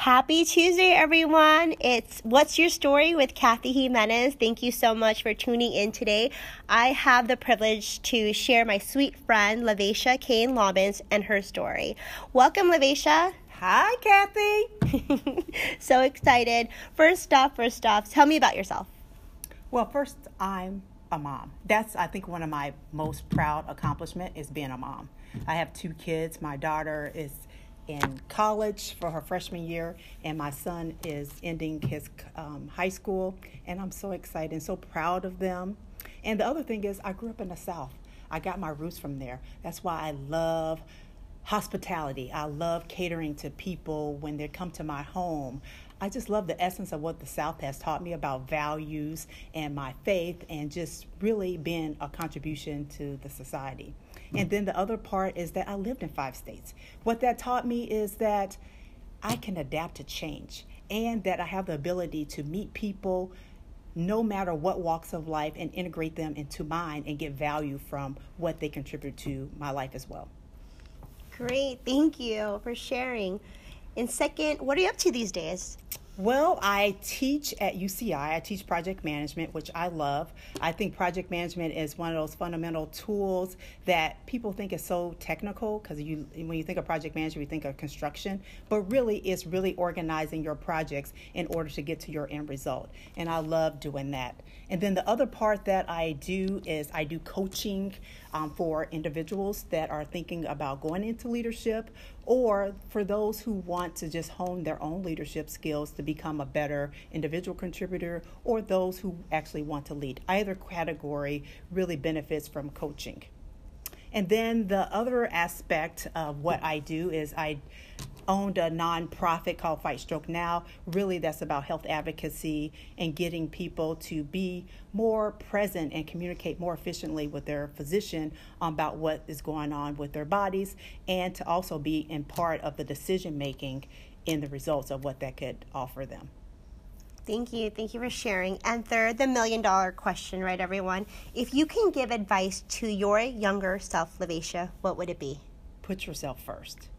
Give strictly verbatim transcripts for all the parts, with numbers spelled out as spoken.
Happy Tuesday, everyone. It's What's Your Story with Kathy Jimenez. Thank you so much for tuning in today. I have the privilege to share my sweet friend, Lavacia Kane Lobbins, and her story. Welcome, Lavacia. Hi, Kathy. So excited. First off, first off, tell me about yourself. Well, first, I'm a mom. That's, I think, one of my most proud accomplishments is being a mom. I have two kids. My daughter is in college for her freshman year, and my son is ending his um, high school, and I'm so excited and so proud of them. And the other thing is I grew up in the South. I got my roots from there. That's why I love hospitality. I love catering to people when they come to my home. I just love the essence of what the South has taught me about values and my faith and just really being a contribution to the society. And then the other part is that I lived in five states. What that taught me is that I can adapt to change and that I have the ability to meet people no matter what walks of life and integrate them into mine and get value from what they contribute to my life as well. Great. Thank you for sharing. And second, what are you up to these days? Well, I teach at U C I. I teach project management, which I love. I think project management is one of those fundamental tools that people think is so technical because you, when you think of project management, you think of construction, but really it's really organizing your projects in order to get to your end result. And I love doing that. And then the other part that I do is I do coaching um, for individuals that are thinking about going into leadership, or for those who want to just hone their own leadership skills to become a better individual contributor, or those who actually want to lead. Either category really benefits from coaching. And then the other aspect of what I do is I owned a nonprofit called Fight Stroke Now. Really, that's about health advocacy and getting people to be more present and communicate more efficiently with their physician about what is going on with their bodies, and to also be in part of the decision making in the results of what that could offer them. Thank you. Thank you for sharing. And third, the million dollar question, right, everyone? If you can give advice to your younger self, Lavacia, what would it be? Put yourself first.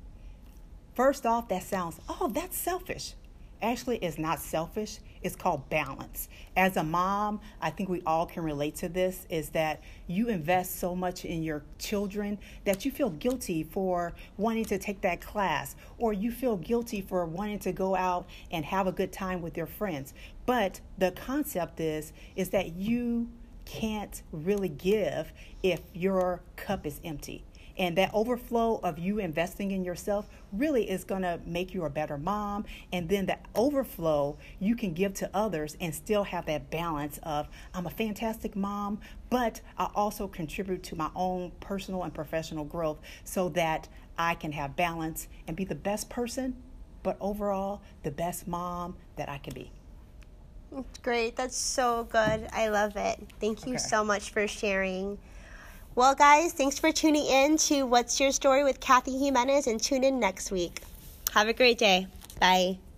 First off, that sounds, oh, that's selfish. Actually, it's not selfish. It's called balance. As a mom, I think we all can relate to this, is that you invest so much in your children that you feel guilty for wanting to take that class, or you feel guilty for wanting to go out and have a good time with your friends. But the concept is, is that you can't really give if your cup is empty. And that overflow of you investing in yourself really is going to make you a better mom. And then that overflow you can give to others and still have that balance of, I'm a fantastic mom, but I also contribute to my own personal and professional growth so that I can have balance and be the best person, but overall the best mom that I can be. That's great. That's so good. I love it. Thank you Okay. so much for sharing. Well, guys, thanks for tuning in to What's Your Story with Kathy Jimenez, and tune in next week. Have a great day. Bye.